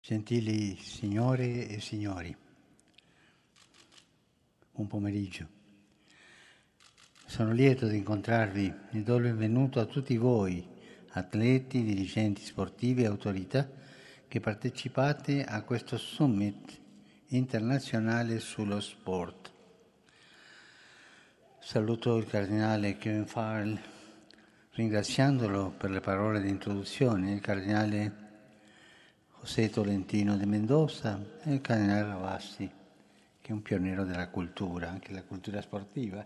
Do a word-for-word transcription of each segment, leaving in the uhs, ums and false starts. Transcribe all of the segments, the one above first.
Gentili signore e signori, buon pomeriggio. Sono lieto di incontrarvi e do il benvenuto a tutti voi, atleti, dirigenti sportivi e autorità, che partecipate a questo summit internazionale sullo sport. Saluto il cardinale Kevin Farrell, ringraziandolo per le parole di introduzione, il cardinale José Tolentino de Mendoza e il cardinale Ravassi, che è un pioniero della cultura, anche della cultura sportiva.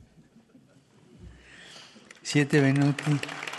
Siete venuti,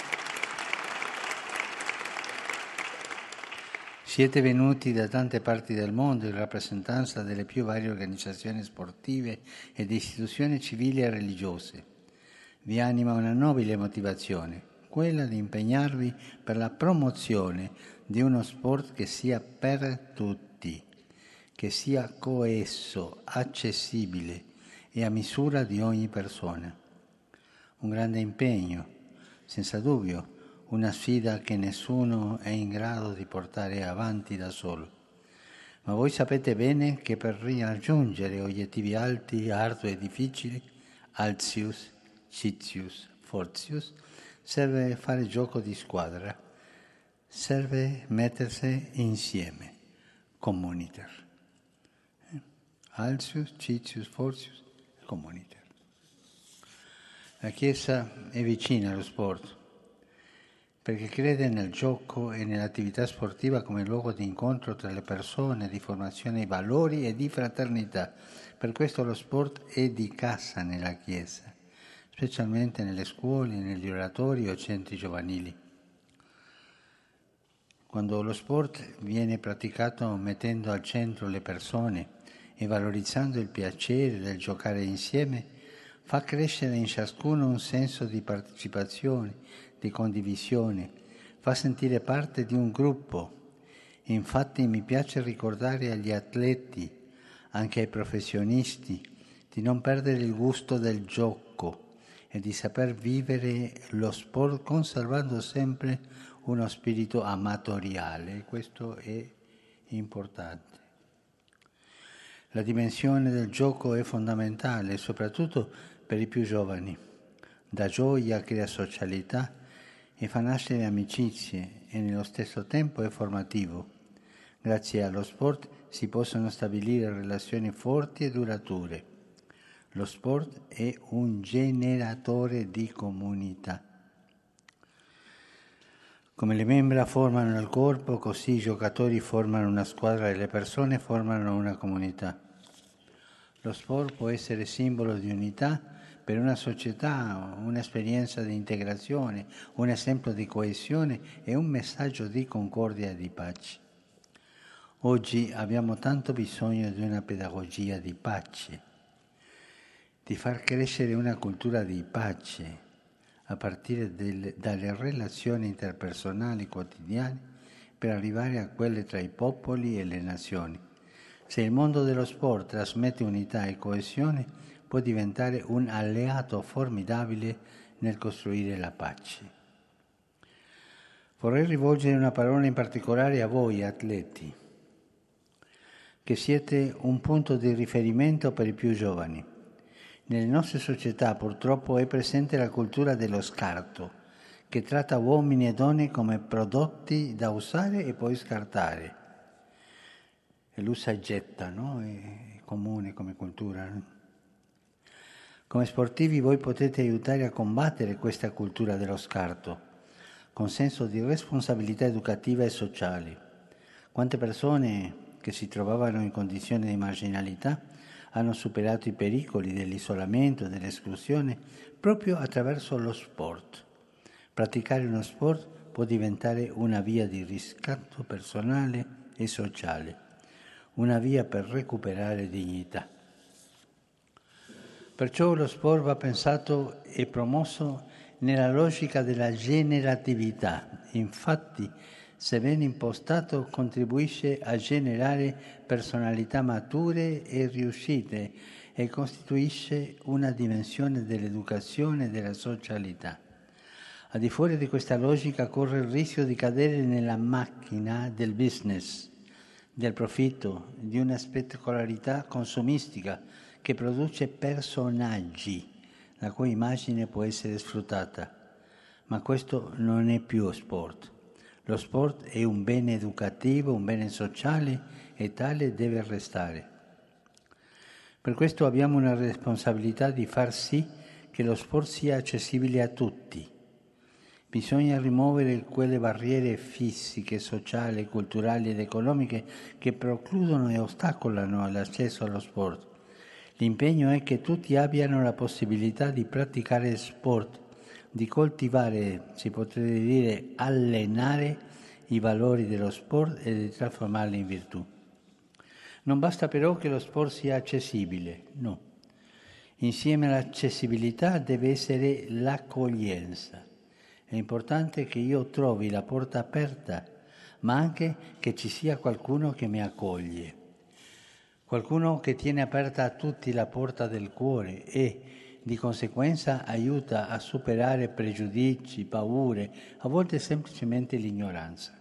siete venuti da tante parti del mondo in rappresentanza delle più varie organizzazioni sportive ed istituzioni civili e religiose. Vi anima una nobile motivazione, quella di impegnarvi per la promozione di uno sport che sia per tutti, che sia coeso, accessibile e a misura di ogni persona. Un grande impegno, senza dubbio, una sfida che nessuno è in grado di portare avanti da solo. Ma voi sapete bene che per raggiungere obiettivi alti, ardui e difficili, Altius, Citius, Fortius, serve fare gioco di squadra, serve mettersi insieme, comuniter. Altius, Citius, Fortius, comuniter. La Chiesa è vicina allo sport, perché crede nel gioco e nell'attività sportiva come luogo di incontro tra le persone, di formazione di valori e di fraternità. Per questo lo sport è di casa nella Chiesa, specialmente nelle scuole, negli oratori o centri giovanili. Quando lo sport viene praticato mettendo al centro le persone e valorizzando il piacere del giocare insieme, fa crescere in ciascuno un senso di partecipazione, di condivisione, fa sentire parte di un gruppo. Infatti mi piace ricordare agli atleti, anche ai professionisti, di non perdere il gusto del gioco e di saper vivere lo sport conservando sempre uno spirito amatoriale. Questo è importante. La dimensione del gioco è fondamentale, soprattutto per i più giovani. Dà gioia, crea socialità e fa nascere amicizie e nello stesso tempo è formativo. Grazie allo sport si possono stabilire relazioni forti e durature. Lo sport è un generatore di comunità. Come le membra formano il corpo, così i giocatori formano una squadra e le persone formano una comunità. Lo sport può essere simbolo di unità per una società, un'esperienza di integrazione, un esempio di coesione e un messaggio di concordia e di pace. Oggi abbiamo tanto bisogno di una pedagogia di pace, di far crescere una cultura di pace a partire delle, dalle relazioni interpersonali quotidiane per arrivare a quelle tra i popoli e le nazioni. Se il mondo dello sport trasmette unità e coesione, può diventare un alleato formidabile nel costruire la pace. Vorrei rivolgere una parola in particolare a voi, atleti, che siete un punto di riferimento per i più giovani. Nelle nostre società purtroppo è presente la cultura dello scarto, che tratta uomini e donne come prodotti da usare e poi scartare. E l'usa e getta, no? È comune come cultura. Come sportivi voi potete aiutare a combattere questa cultura dello scarto, con senso di responsabilità educativa e sociale. Quante persone che si trovavano in condizioni di marginalità hanno superato i pericoli dell'isolamento e dell'esclusione proprio attraverso lo sport. Praticare uno sport può diventare una via di riscatto personale e sociale, una via per recuperare dignità. Perciò lo sport va pensato e promosso nella logica della generatività. Infatti, se ben impostato, contribuisce a generare personalità mature e riuscite e costituisce una dimensione dell'educazione e della socialità. Al di fuori di questa logica corre il rischio di cadere nella macchina del business, del profitto, di una spettacolarità consumistica che produce personaggi, la cui immagine può essere sfruttata. Ma questo non è più sport. Lo sport è un bene educativo, un bene sociale e tale deve restare. Per questo abbiamo una responsabilità di far sì che lo sport sia accessibile a tutti. Bisogna rimuovere quelle barriere fisiche, sociali, culturali ed economiche che precludono e ostacolano l'accesso allo sport. L'impegno è che tutti abbiano la possibilità di praticare sport, di coltivare, si potrebbe dire allenare i valori dello sport e di trasformarli in virtù. Non basta però che lo sport sia accessibile, no. Insieme all'accessibilità deve essere l'accoglienza. È importante che io trovi la porta aperta, ma anche che ci sia qualcuno che mi accoglie. Qualcuno che tiene aperta a tutti la porta del cuore e, di conseguenza, aiuta a superare pregiudizi, paure, a volte semplicemente l'ignoranza.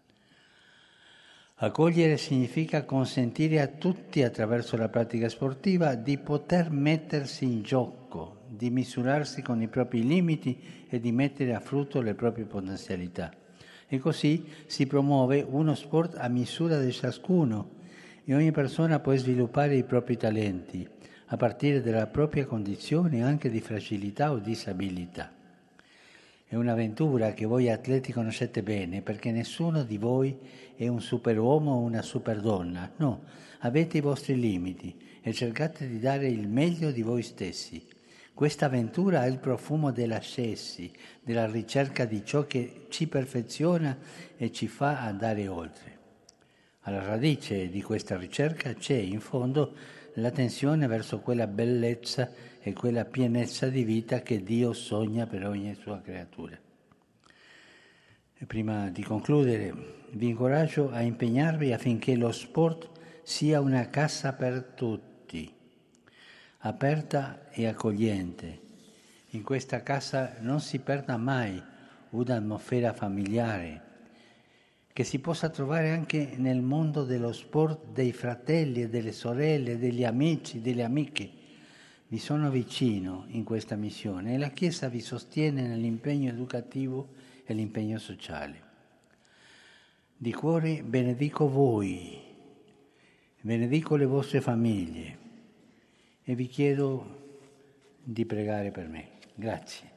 Accogliere significa consentire a tutti, attraverso la pratica sportiva, di poter mettersi in gioco, di misurarsi con i propri limiti e di mettere a frutto le proprie potenzialità. E così si promuove uno sport a misura di ciascuno e ogni persona può sviluppare i propri talenti, a partire dalla propria condizione anche di fragilità o disabilità. È un'avventura che voi atleti conoscete bene, perché nessuno di voi è un superuomo o una superdonna. No, avete i vostri limiti e cercate di dare il meglio di voi stessi. Questa avventura ha il profumo dell'ascesi, della ricerca di ciò che ci perfeziona e ci fa andare oltre. Alla radice di questa ricerca c'è, in fondo, la tensione verso quella bellezza e quella pienezza di vita che Dio sogna per ogni sua creatura. E prima di concludere, vi incoraggio a impegnarvi affinché lo sport sia una casa per tutti, aperta e accogliente. In questa casa non si perda mai un'atmosfera familiare, che si possa trovare anche nel mondo dello sport dei fratelli e delle sorelle, degli amici, delle amiche. Vi sono vicino in questa missione e la Chiesa vi sostiene nell'impegno educativo e l'impegno sociale. Di cuore benedico voi, benedico le vostre famiglie e vi chiedo di pregare per me. Grazie.